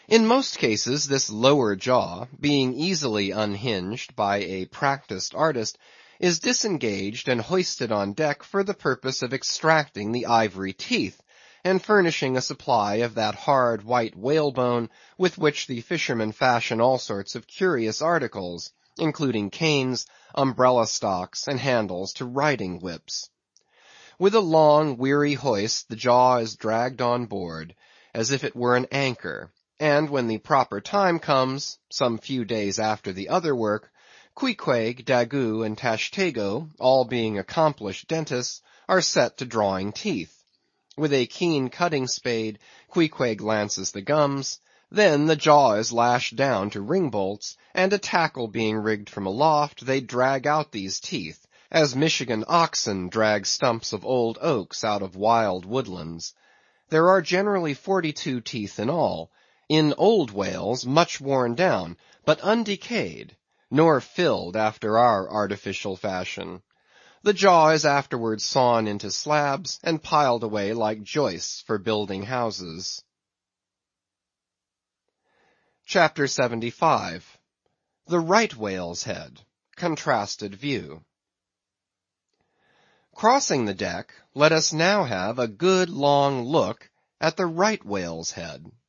In most cases this lower jaw, being easily unhinged by a practised artist, is disengaged and hoisted on deck for the purpose of extracting the ivory teeth, and furnishing a supply of that hard white whalebone with which the fishermen fashion all sorts of curious articles, including canes, umbrella stocks, and handles to riding whips. With a long, weary hoist the jaw is dragged on board, as if it were an anchor, and when the proper time comes, some few days after the other work, Queequeg, Daggoo, and Tashtego, all being accomplished dentists, are set to drawing teeth. With a keen cutting spade, Queequeg lances the gums, then the jaw is lashed down to ring bolts, and a tackle being rigged from aloft, they drag out these teeth, as Michigan oxen drag stumps of old oaks out of wild woodlands. There are generally 42 teeth in all, in old whales much worn down, but undecayed, nor filled after our artificial fashion. The jaw is afterwards sawn into slabs, and piled away like joists for building houses. Chapter 75. The Right Whale's Head. Contrasted View. Crossing the deck, let us now have a good long look at the right whale's head.